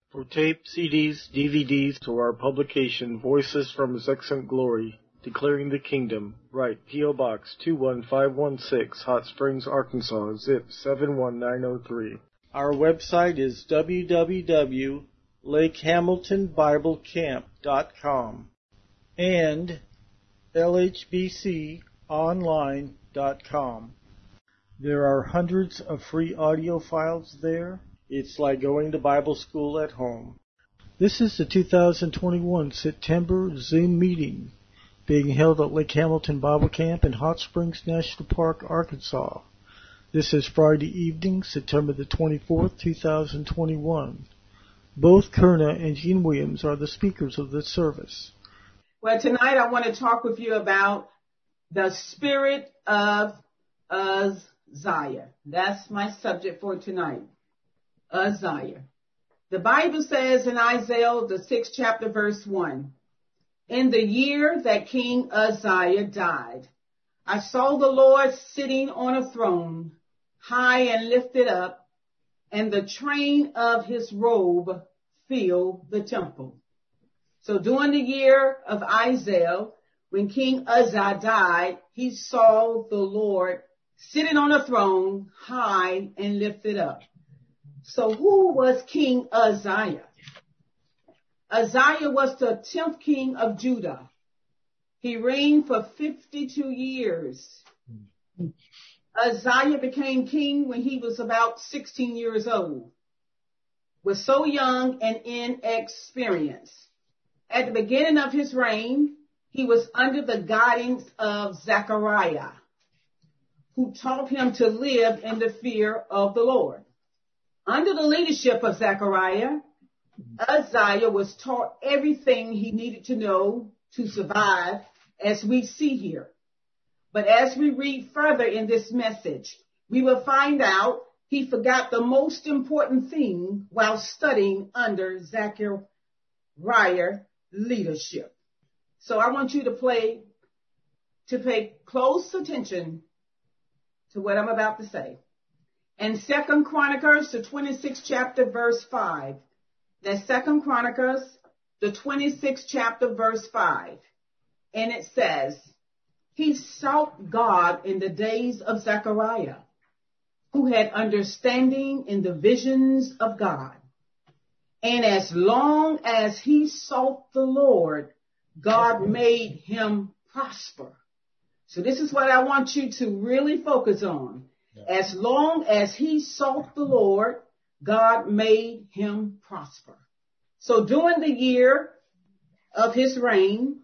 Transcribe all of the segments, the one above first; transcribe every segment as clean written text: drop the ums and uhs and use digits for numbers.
For tape, CDs, DVDs, to our publication, Voices from His Excellent Glory, Declaring the Kingdom, write P.O. Box 21516, Hot Springs, Arkansas, zip 71903. Our website is www.lakehamiltonbiblecamp.com and lhbconline.com. There are hundreds of free audio files there. It's like going to Bible school at home. This is the 2021 September Zoom meeting being held at Lake Hamilton Bible Camp in Hot Springs National Park, Arkansas. This is Friday evening, September the 24th, 2021. Both Kerna and Gene Williams are the speakers of this service. Well, tonight I want to talk with you about the spirit of Uzziah. That's my subject for tonight. Uzziah. The Bible says in Isaiah, the 6th chapter, verse 1, in the year that King Uzziah died, I saw the Lord sitting on a throne, high and lifted up, and the train of his robe filled the temple. So during the year of Isaiah, when King Uzziah died, he saw the Lord sitting on a throne, high and lifted up. So who was King Uzziah? Uzziah was the 10th king of Judah. He reigned for 52 years. Uzziah became king when he was about 16 years old, was so young and inexperienced. At the beginning of his reign, he was under the guidance of Zechariah, who taught him to live in the fear of the Lord. Under the leadership of Zechariah, Uzziah was taught everything he needed to know to survive, as we see here. But as we read further in this message, we will find out he forgot the most important thing while studying under Zechariah's leadership. So I want you to pay close attention to what I'm about to say. In 2 Chronicles, the 26th chapter, verse 5. That's 2 Chronicles, the 26th chapter, verse 5. And it says, he sought God in the days of Zechariah, who had understanding in the visions of God. And as long as he sought the Lord, God made him prosper. So this is what I want you to really focus on. As long as he sought the Lord, God made him prosper. So during the years of his reign,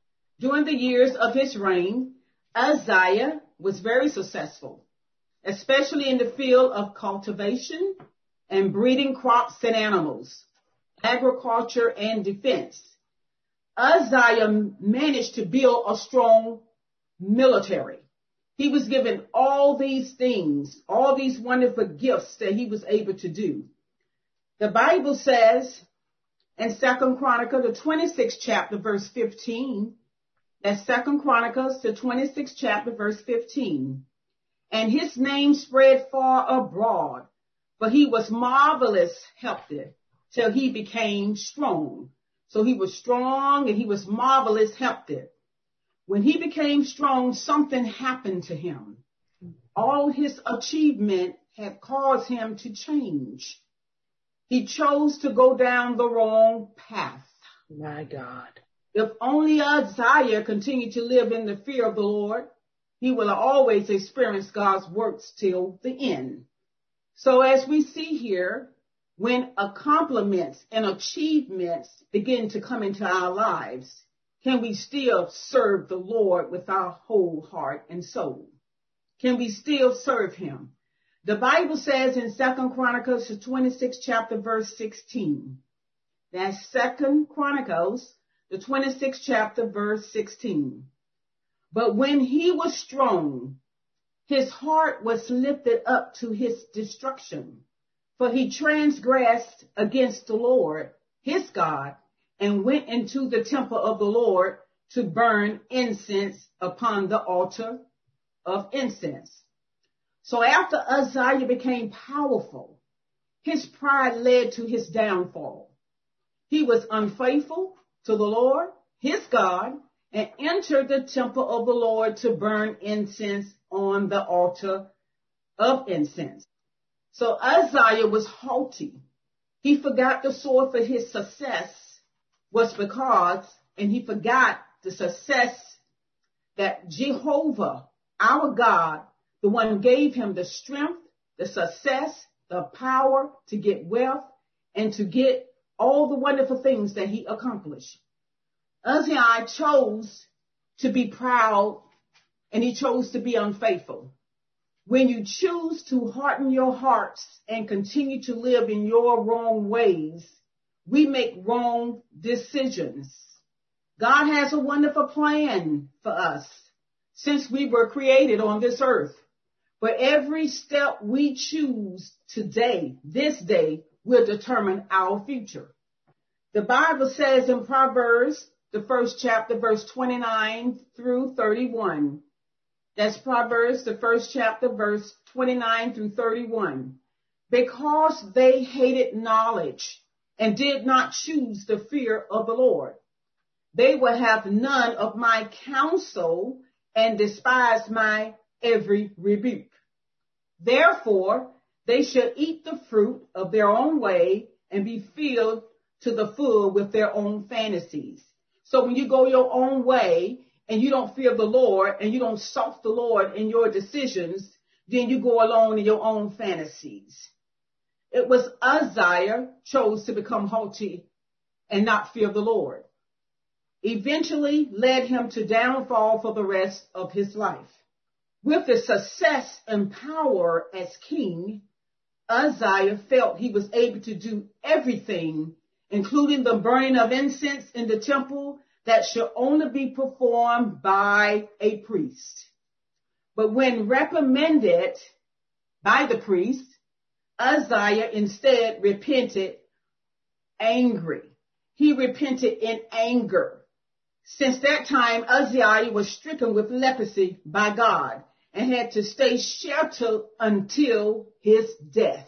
Uzziah was very successful, especially in the field of cultivation and breeding crops and animals, agriculture and defense. Uzziah managed to build a strong military. He was given all these things, all these wonderful gifts that he was able to do. The Bible says in 2 Chronicles, the 26th chapter, verse 15, that's 2 Chronicles, the 26th chapter, verse 15. And his name spread far abroad, for he was marvelous healthy till he became strong. So he was strong and he was marvelous healthy. When he became strong, something happened to him. All his achievement had caused him to change. He chose to go down the wrong path. My God. If only Uzziah continued to live in the fear of the Lord, he will always experience God's works till the end. So as we see here, when accomplishments and achievements begin to come into our lives, can we still serve the Lord with our whole heart and soul? Can we still serve him? The Bible says in 2 Chronicles, the 26th chapter, verse 16. That's 2 Chronicles, the 26th chapter, verse 16. But when he was strong, his heart was lifted up to his destruction, for he transgressed against the Lord, his God, and went into the temple of the Lord to burn incense upon the altar of incense. So after Uzziah became powerful, his pride led to his downfall. He was unfaithful to the Lord, his God, and entered the temple of the Lord to burn incense on the altar of incense. So Uzziah was haughty. He forgot the source of his success was because, and he forgot the success that Jehovah, our God, the one gave him the strength, the success, the power to get wealth and to get all the wonderful things that he accomplished. Uzziah chose to be proud and he chose to be unfaithful. When you choose to harden your hearts and continue to live in your wrong ways, we make wrong decisions. God has a wonderful plan for us since we were created on this earth. But every step we choose today, this day, will determine our future. The Bible says in Proverbs, the first chapter, verse 29 through 31. That's Proverbs, the first chapter, verse 29 through 31. Because they hated knowledge and did not choose the fear of the Lord, they will have none of my counsel and despise my every rebuke. Therefore, they shall eat the fruit of their own way and be filled to the full with their own fantasies. So when you go your own way and you don't fear the Lord and you don't sought the Lord in your decisions, then you go along in your own fantasies. It was Uzziah chose to become haughty and not fear the Lord. Eventually led him to downfall for the rest of his life. With the success and power as king, Uzziah felt he was able to do everything, including the burning of incense in the temple that should only be performed by a priest. But when reprimanded by the priest, Uzziah instead repented angry. He repented in anger. Since that time, Uzziah was stricken with leprosy by God and had to stay sheltered until his death.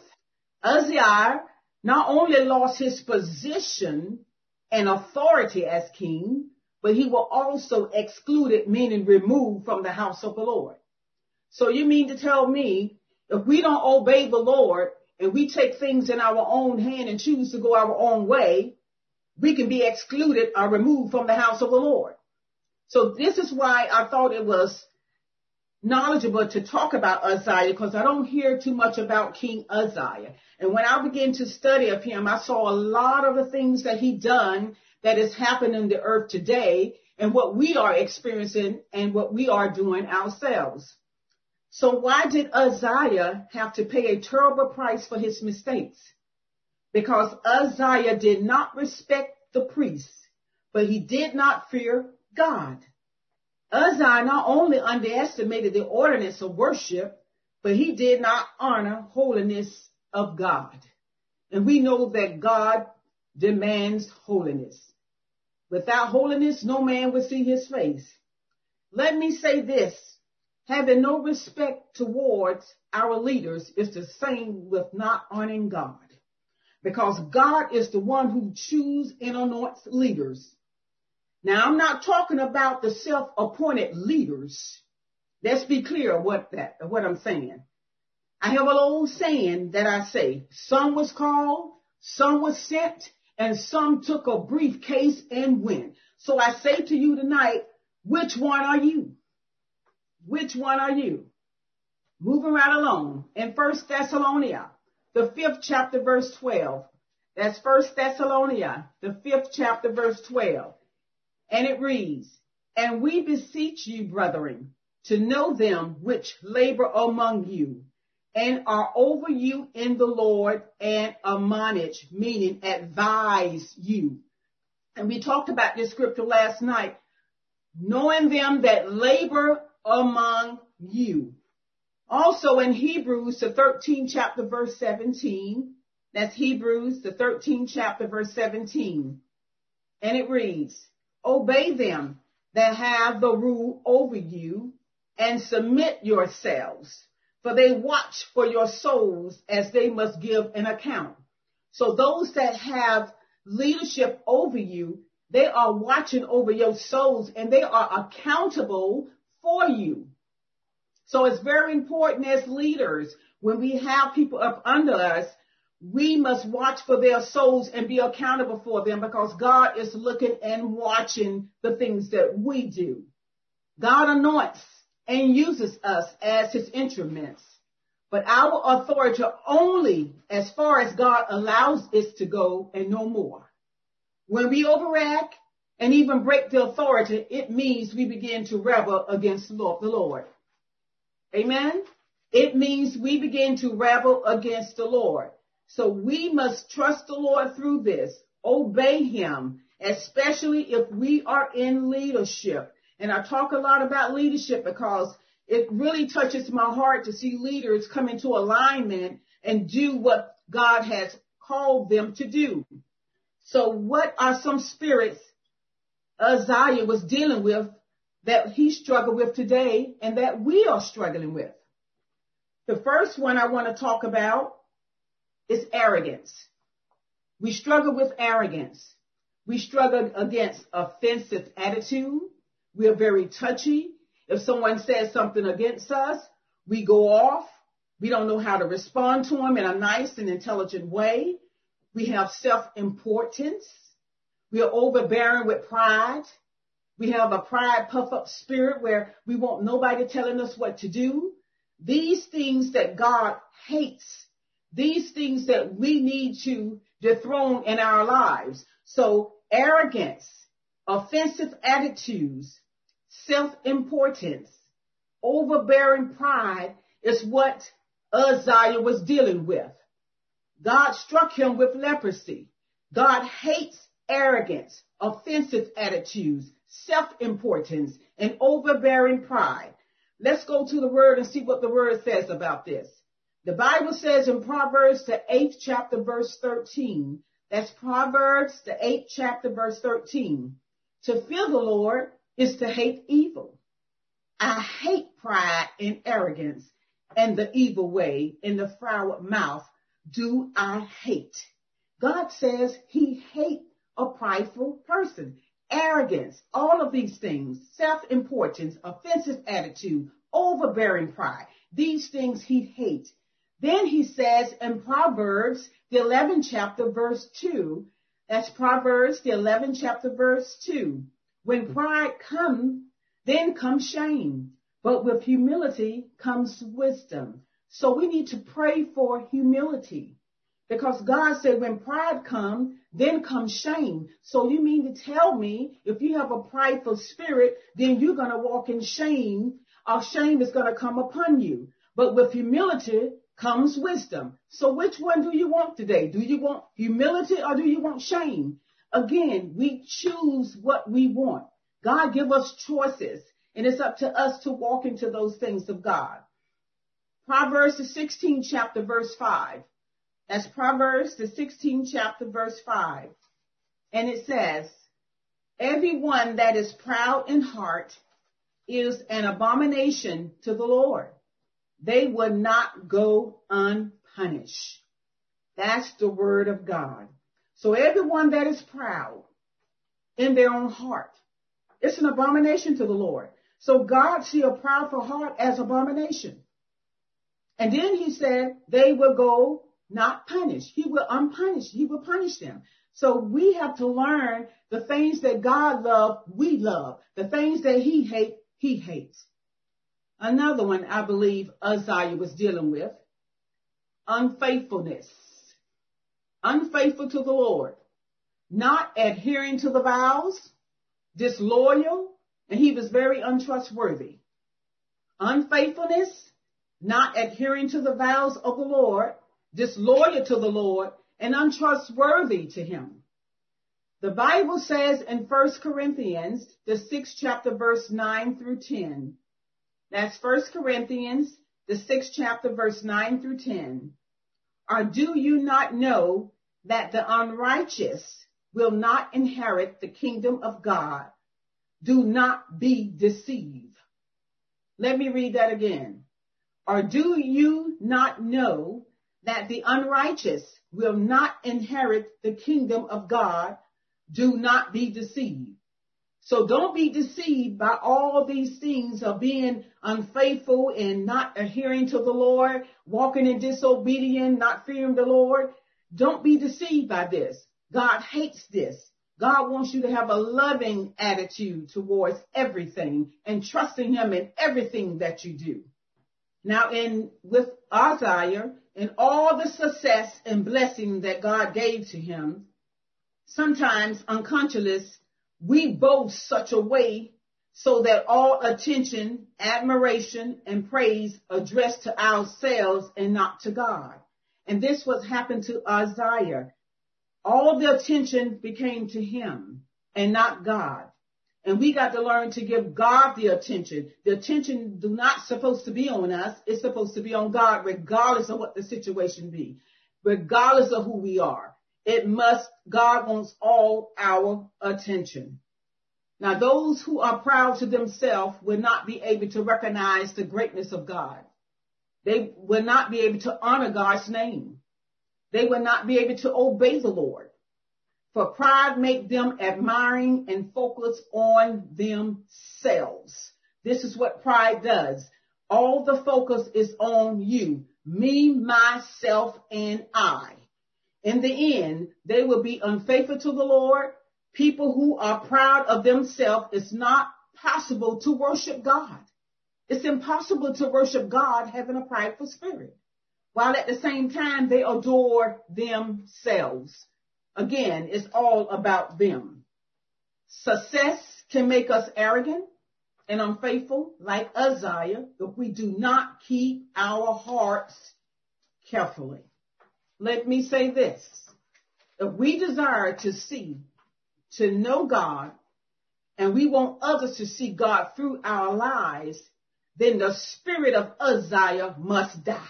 Uzziah not only lost his position and authority as king, but he was also excluded, meaning removed from the house of the Lord. So you mean to tell me, if we don't obey the Lord and we take things in our own hand and choose to go our own way, we can be excluded or removed from the house of the Lord. So this is why I thought it was knowledgeable to talk about Uzziah, because I don't hear too much about King Uzziah. And when I began to study of him, I saw a lot of the things that he done that is happening in the earth today and what we are experiencing and what we are doing ourselves. So why did Uzziah have to pay a terrible price for his mistakes? Because Uzziah did not respect the priests, but he did not fear God. Uzziah not only underestimated the ordinance of worship, but he did not honor holiness of God. And we know that God demands holiness. Without holiness, no man will see his face. Let me say this, having no respect towards our leaders is the same with not honoring God. Because God is the one who chooses and anoints leaders. Now, I'm not talking about the self-appointed leaders. Let's be clear what I'm saying. I have an old saying that I say, some was called, some was sent, and some took a briefcase and went. So I say to you tonight, which one are you? Which one are you? Moving right along. In 1 Thessalonians, the 5th chapter, verse 12. That's 1 Thessalonians, the 5th chapter, verse 12. And it reads, and we beseech you, brethren, to know them which labor among you and are over you in the Lord and admonish, meaning advise you. And we talked about this scripture last night, knowing them that labor among you. Also in Hebrews, the 13th chapter, verse 17, that's Hebrews, the 13th chapter, verse 17. And it reads, obey them that have the rule over you and submit yourselves, for they watch for your souls as they must give an account. So those that have leadership over you, they are watching over your souls and they are accountable for you. So it's very important as leaders, when we have people up under us, we must watch for their souls and be accountable for them, because God is looking and watching the things that we do. God anoints and uses us as his instruments, but our authority only as far as God allows it to go and no more. When we overact and even break the authority, it means we begin to rebel against the Lord. Amen? It means we begin to rebel against the Lord. So we must trust the Lord through this, obey him, especially if we are in leadership. And I talk a lot about leadership because it really touches my heart to see leaders come into alignment and do what God has called them to do. So what are some spirits Uzziah was dealing with that he struggled with today and that we are struggling with? The first one I want to talk about is arrogance. We struggle with arrogance. We struggle against offensive attitude. We are very touchy. If someone says something against us, we go off. We don't know how to respond to them in a nice and intelligent way. We have self-importance. We are overbearing with pride. We have a pride puff-up spirit where we want nobody telling us what to do. These things that God hates, these things that we need to dethrone in our lives. So arrogance, offensive attitudes, self-importance, overbearing pride is what Uzziah was dealing with. God struck him with leprosy. God hates arrogance, offensive attitudes, self-importance, and overbearing pride. Let's go to the word and see what the word says about this. The Bible says in Proverbs, the 8th chapter, verse 13, that's Proverbs, the 8th chapter, verse 13. To fear the Lord is to hate evil. I hate pride and arrogance and the evil way in the froward mouth do I hate. God says he hates a prideful person. Arrogance, all of these things, self-importance, offensive attitude, overbearing pride, these things he hates. Then he says in Proverbs, the 11th chapter, verse 2, that's Proverbs, the 11th chapter, verse 2. When pride comes, then comes shame, but with humility comes wisdom. So we need to pray for humility, because God said when pride comes, then comes shame. So you mean to tell me if you have a prideful spirit, then you're going to walk in shame, or shame is going to come upon you. But with humility comes wisdom. So which one do you want today? Do you want humility or do you want shame? Again, we choose what we want. God give us choices, and it's up to us to walk into those things of God. Proverbs, the 16th chapter, verse 5. That's Proverbs, the 16th chapter, verse 5. And it says, everyone that is proud in heart is an abomination to the Lord. They will not go unpunished. That's the word of God. So everyone that is proud in their own heart, it's an abomination to the Lord. So God see a proudful heart as abomination. And then he said they will go not punished. He will unpunished. He will punish them. So we have to learn the things that God loves, we love. The things that he hates, he hates. Another one I believe Uzziah was dealing with, unfaithfulness. Unfaithful to the Lord. Not adhering to the vows, disloyal, and he was very untrustworthy. Unfaithfulness, not adhering to the vows of the Lord, disloyal to the Lord, and untrustworthy to him. The Bible says in 1 Corinthians, the 6th chapter, verse 9 through 10. That's 1 Corinthians, the 6th chapter, verse 9 through 10. Or do you not know that the unrighteous will not inherit the kingdom of God? Do not be deceived. Let me read that again. Or do you not know that the unrighteous will not inherit the kingdom of God? Do not be deceived. So don't be deceived by all these things of being unfaithful and not adhering to the Lord, walking in disobedience, not fearing the Lord. Don't be deceived by this. God hates this. God wants you to have a loving attitude towards everything and trusting him in everything that you do. Now, with Uzziah and all the success and blessing that God gave to him, sometimes unconsciously, we boast such a way so that all attention, admiration, and praise addressed to ourselves and not to God. And this was happened to Uzziah. All the attention became to him and not God. And we got to learn to give God the attention. The attention do not supposed to be on us. It's supposed to be on God, regardless of what the situation be, regardless of who we are. God wants all our attention. Now, those who are proud to themselves will not be able to recognize the greatness of God. They will not be able to honor God's name. They will not be able to obey the Lord. For pride make them admiring and focus on themselves. This is what pride does. All the focus is on you, me, myself, and I. In the end, they will be unfaithful to the Lord. People who are proud of themselves, it's not possible to worship God. It's impossible to worship God having a prideful spirit, while at the same time they adore themselves. Again, it's all about them. Success can make us arrogant and unfaithful, like Uzziah, if we do not keep our hearts carefully. Let me say this. If we desire to know God, and we want others to see God through our lives, then the spirit of Uzziah must die.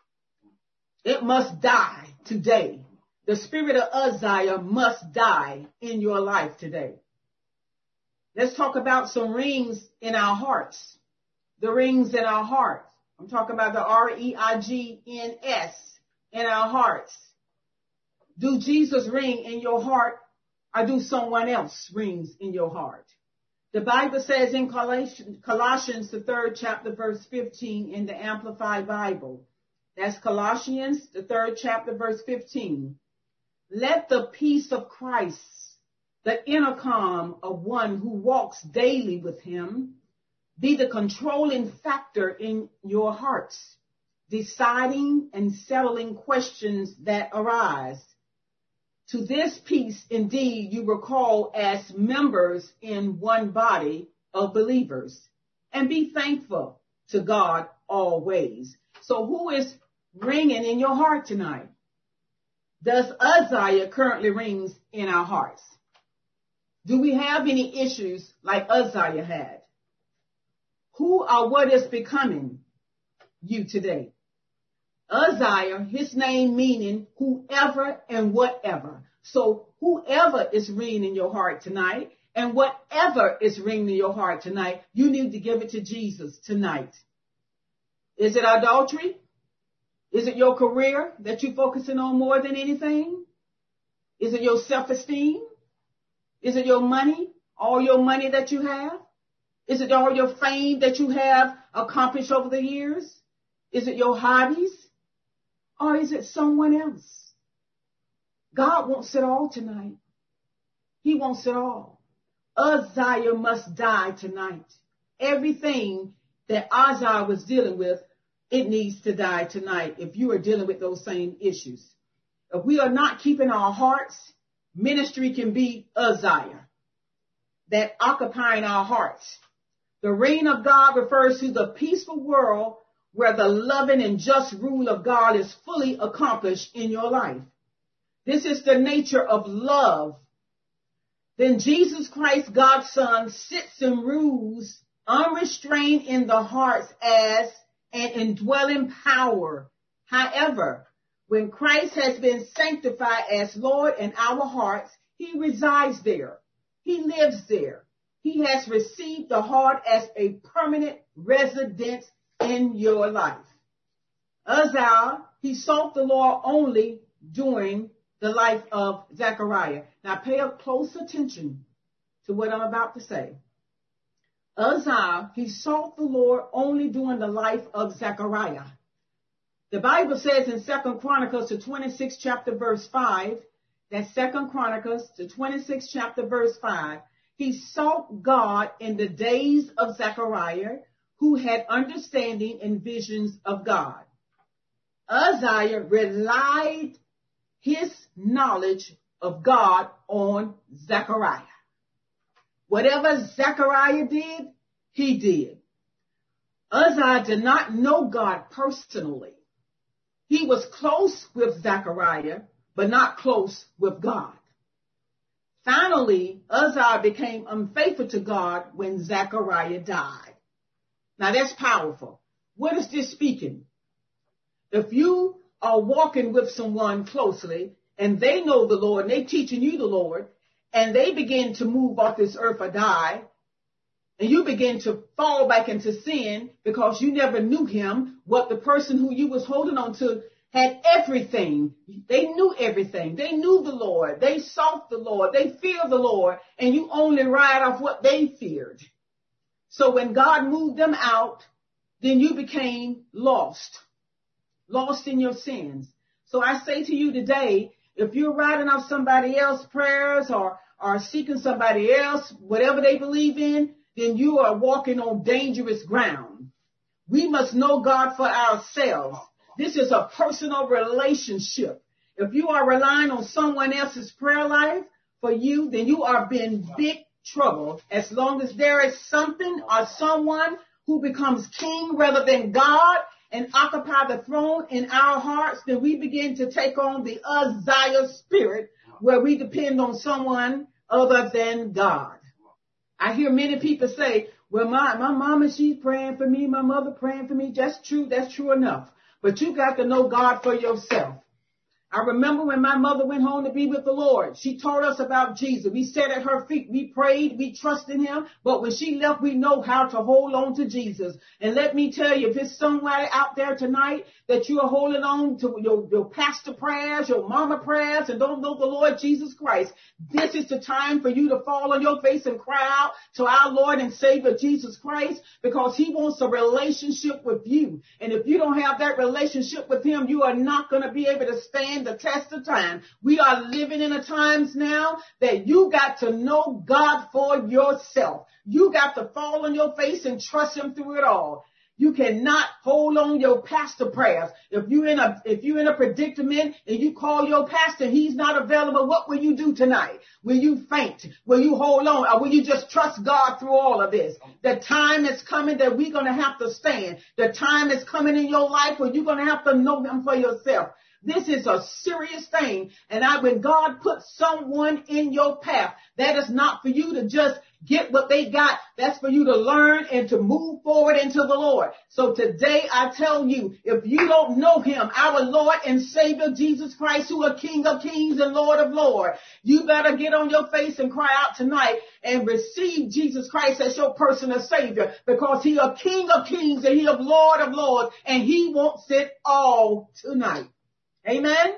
It must die today. The spirit of Uzziah must die in your life today. Let's talk about some rings in our hearts. The rings in our heart. I'm talking about the R-E-I-G-N-S in our hearts. Do Jesus ring in your heart, or do someone else rings in your heart? The Bible says in Colossians, the 3rd chapter, verse 15 in the Amplified Bible. That's Colossians, the 3rd chapter, verse 15. Let the peace of Christ, the inner calm of one who walks daily with him, be the controlling factor in your hearts, deciding and settling questions that arise. To this peace, indeed, you were called as members in one body of believers, and be thankful to God always. So who is ringing in your heart tonight? Does Uzziah currently rings in our hearts? Do we have any issues like Uzziah had? Who or what is becoming you today? Uzziah, his name meaning whoever and whatever. So whoever is ringing in your heart tonight and whatever is ringing in your heart tonight, you need to give it to Jesus tonight. Is it adultery? Is it your career that you're focusing on more than anything? Is it your self-esteem? Is it your money? All your money that you have? Is it all your fame that you have accomplished over the years? Is it your hobbies? Or is it someone else? God wants it all tonight. He wants it all. Uzziah must die tonight. Everything that Uzziah was dealing with, it needs to die tonight if you are dealing with those same issues. If we are not keeping our hearts, ministry can be Uzziah, that occupying our hearts. The reign of God refers to the peaceful world where the loving and just rule of God is fully accomplished in your life. This is the nature of love. Then Jesus Christ, God's Son, sits and rules unrestrained in the hearts as an indwelling power. However, when Christ has been sanctified as Lord in our hearts, he resides there. He lives there. He has received the heart as a permanent residence in your life. Uzziah, he sought the Lord only during the life of Zechariah. Now pay up close attention to what I'm about to say. Uzziah, he sought the Lord only during the life of Zechariah. The Bible says in 2 Chronicles, the 26th chapter, verse 5, that 2 Chronicles, the 26th chapter, verse 5, he sought God in the days of Zechariah, who had understanding and visions of God. Uzziah relied his knowledge of God on Zechariah. Whatever Zechariah did, he did. Uzziah did not know God personally. He was close with Zechariah, but not close with God. Finally, Uzziah became unfaithful to God when Zechariah died. Now that's powerful. What is this speaking? If you are walking with someone closely and they know the Lord and they teaching you the Lord and they begin to move off this earth or die, and you begin to fall back into sin because you never knew him, what the person who you was holding on to had everything. They knew everything. They knew the Lord. They sought the Lord. They feared the Lord. And you only ride off what they feared. So when God moved them out, then you became lost in your sins. So I say to you today, if you're riding off somebody else's prayers or seeking somebody else, whatever they believe in, then you are walking on dangerous ground. We must know God for ourselves. This is a personal relationship. If you are relying on someone else's prayer life for you, then you are in big trouble. As long as there is something or someone who becomes king rather than God and occupy the throne in our hearts, then we begin to take on the Uzziah spirit where we depend on someone other than God. I hear many people say, well, my mama, she's praying for me. My mother praying for me. That's true. That's true enough. But you got to know God for yourself. I remember when my mother went home to be with the Lord, she taught us about Jesus. We sat at her feet. We prayed. We trusted him. But when she left, we know how to hold on to Jesus. And let me tell you, if it's somewhere out there tonight that you are holding on to your pastor prayers, your mama prayers, and don't know the Lord Jesus Christ, this is the time for you to fall on your face and cry out to our Lord and Savior Jesus Christ, because he wants a relationship with you. And if you don't have that relationship with him, you are not going to be able to stand the test of time. We are living in a times now that you got to know God for yourself. You got to fall on your face and trust him through it all. You cannot hold on your pastor prayers. If you're in a predicament and you call your pastor and he's not available, what will you do tonight? Will you faint? Will you hold on? Or will you just trust God through all of this? The time is coming that we're going to have to stand. The time is coming in your life where you're going to have to know him for yourself. This is a serious thing. And when God puts someone in your path, that is not for you to just get what they got. That's for you to learn and to move forward into the Lord. So today I tell you, if you don't know him, our Lord and Savior Jesus Christ, who are King of Kings and Lord of Lords, you better get on your face and cry out tonight and receive Jesus Christ as your personal Savior, because he is King of Kings and he is Lord of Lords, and he wants it all tonight. Amen.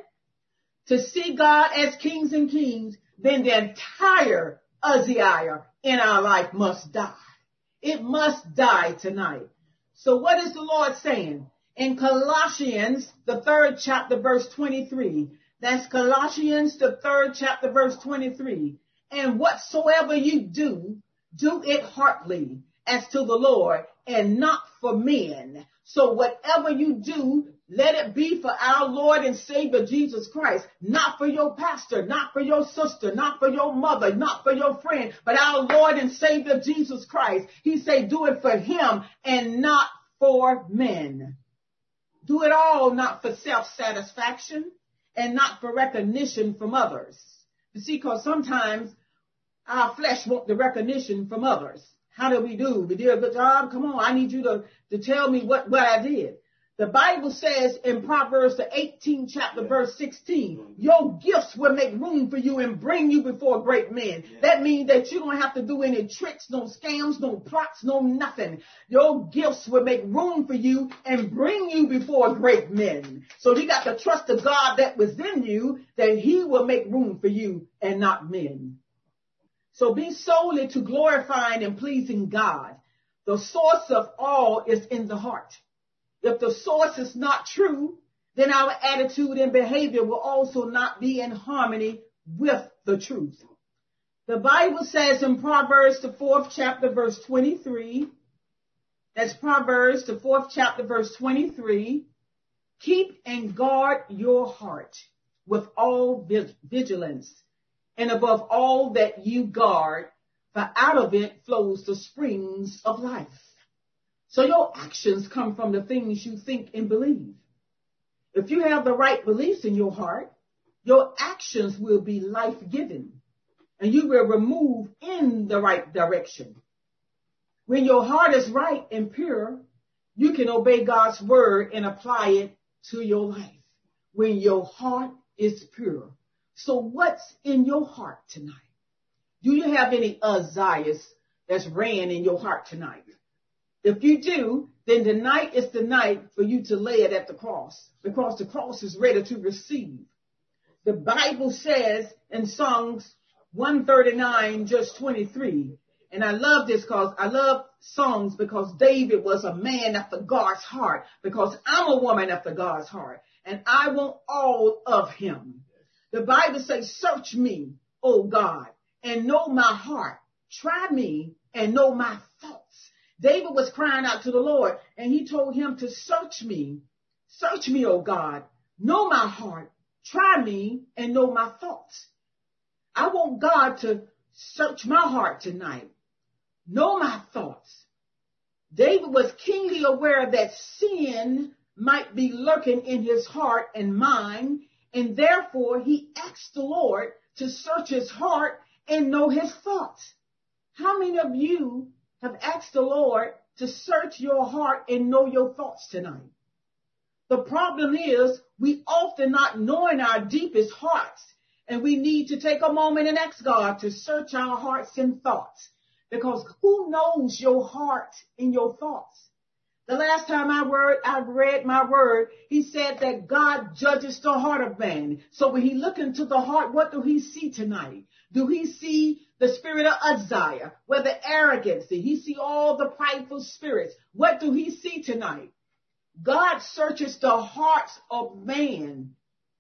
To see God as kings and kings, then the entire Uzziah in our life must die. It must die tonight. So what is the Lord saying? In Colossians, the 3rd chapter, verse 23. That's Colossians, the 3rd chapter, verse 23. And whatsoever you do, do it heartily as to the Lord and not for men. So whatever you do, let it be for our Lord and Savior Jesus Christ, not for your pastor, not for your sister, not for your mother, not for your friend, but our Lord and Savior Jesus Christ. He said, do it for him and not for men. Do it all not for self-satisfaction and not for recognition from others. You see, because sometimes our flesh wants the recognition from others. How do? We did a good job. Come on, I need you to tell me what I did. The Bible says in Proverbs, the 18th chapter, verse 16, your gifts will make room for you and bring you before great men. That means that you don't have to do any tricks, no scams, no plots, no nothing. Your gifts will make room for you and bring you before great men. So you got to trust the God that was in you, that he will make room for you and not men. So be solely to glorifying and pleasing God. The source of all is in the heart. If the source is not true, then our attitude and behavior will also not be in harmony with the truth. The Bible says in Proverbs, the 4th chapter, verse 23, that's Proverbs, the 4th chapter, verse 23, keep and guard your heart with all vigilance, and above all that you guard, for out of it flows the springs of life. So your actions come from the things you think and believe. If you have the right beliefs in your heart, your actions will be life-giving, and you will move in the right direction. When your heart is right and pure, you can obey God's word and apply it to your life. When your heart is pure. So what's in your heart tonight? Do you have any Uzziahs that's ran in your heart tonight? If you do, then tonight is the night for you to lay it at the cross, because the cross is ready to receive. The Bible says in Psalms 139, just 23, and I love this because I love songs, because David was a man after God's heart, because I'm a woman after God's heart, and I want all of him. The Bible says, search me, O God, and know my heart. Try me and know my thoughts. David was crying out to the Lord, and he told him to search me, O God, know my heart, try me, and know my thoughts. I want God to search my heart tonight, know my thoughts. David was keenly aware that sin might be lurking in his heart and mind, and therefore he asked the Lord to search his heart and know his thoughts. How many of you have asked the Lord to search your heart and know your thoughts tonight? The problem is we often not knowing our deepest hearts, and we need to take a moment and ask God to search our hearts and thoughts, because who knows your heart and your thoughts? The last time I read my word, he said that God judges the heart of man. So when he look into the heart, what do he see tonight? Do he see the spirit of Uzziah, where the arrogancy? He see all the prideful spirits. What do he see tonight? God searches the hearts of man.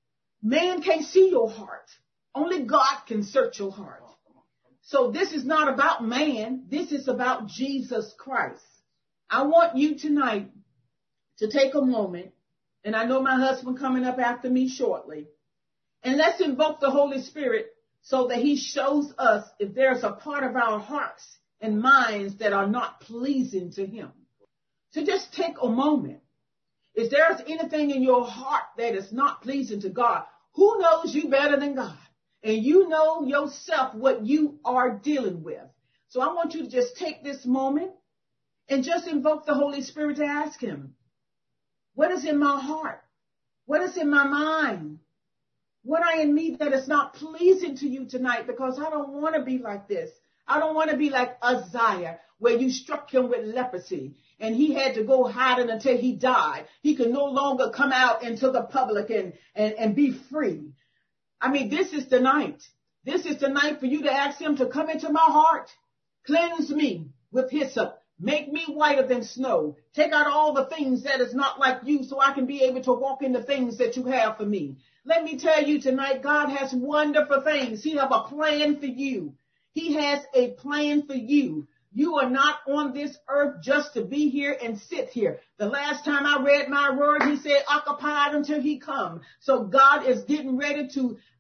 Man can't see your heart. Only God can search your heart. So this is not about man. This is about Jesus Christ. I want you tonight to take a moment, and I know my husband coming up after me shortly, and let's invoke the Holy Spirit so that he shows us if there's a part of our hearts and minds that are not pleasing to him. So just take a moment. If there's anything in your heart that is not pleasing to God, who knows you better than God? And you know yourself what you are dealing with. So I want you to just take this moment and just invoke the Holy Spirit to ask him, what is in my heart? What is in my mind? What are in me that is not pleasing to you tonight? Because I don't want to be like this. I don't want to be like Uzziah, where you struck him with leprosy and he had to go hiding until he died. He could no longer come out into the public and be free. I mean, this is the night. This is the night for you to ask him to come into my heart. Cleanse me with hyssop. Make me whiter than snow. Take out all the things that is not like you so I can be able to walk in the things that you have for me. Let me tell you tonight, God has wonderful things. He has a plan for you. He has a plan for you. You are not on this earth just to be here and sit here. The last time I read my word, he said, occupied until he come. So God is getting ready to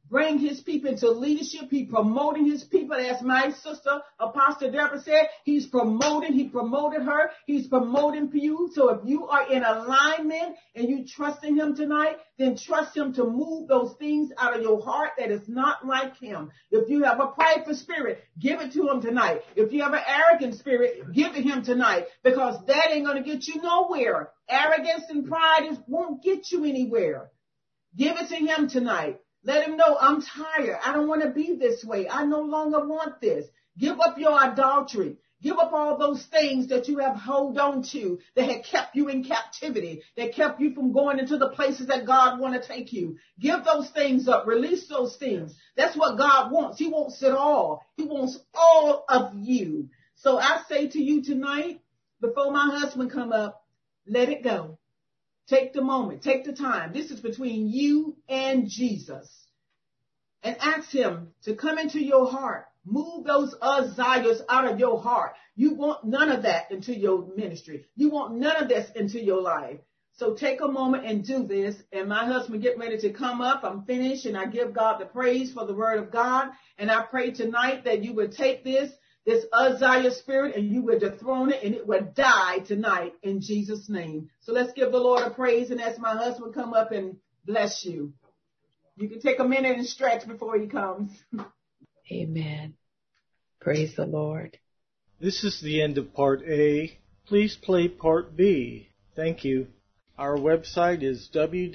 bring his people into leadership. He's promoting his people. As my sister, Apostle Deborah said, he promoted her. He's promoting you. So if you are in alignment and you trust in him tonight, then trust him to move those things out of your heart that is not like him. If you have a prideful spirit, give it to him tonight. If you have an arrogant spirit, give it him tonight, because that ain't going to get you nowhere. Arrogance and pride won't get you anywhere. Give it to him tonight. Let him know, I'm tired. I don't want to be this way. I no longer want this. Give up your adultery. Give up all those things that you have held on to that had kept you in captivity, that kept you from going into the places that God wants to take you. Give those things up. Release those things. That's what God wants. He wants it all. He wants all of you. So I say to you tonight, before my husband come up, let it go. Take the moment. Take the time. This is between you and Jesus. And ask him to come into your heart. Move those desires out of your heart. You want none of that into your ministry. You want none of this into your life. So take a moment and do this. And my husband get ready to come up. I'm finished, and I give God the praise for the word of God. And I pray tonight that you would take this Uzziah spirit, and you would dethrone it, and it would die tonight in Jesus' name. So let's give the Lord a praise, and ask my husband come up and bless you. You can take a minute and stretch before he comes. Amen. Praise the Lord. This is the end of Part A. Please play Part B. Thank you. Our website is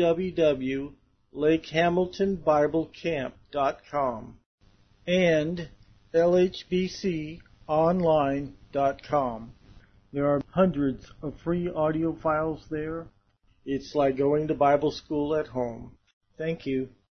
www.lakehamiltonbiblecamp.com and lhbconline.com. There are hundreds of free audio files there. It's like going to Bible school at home. Thank you.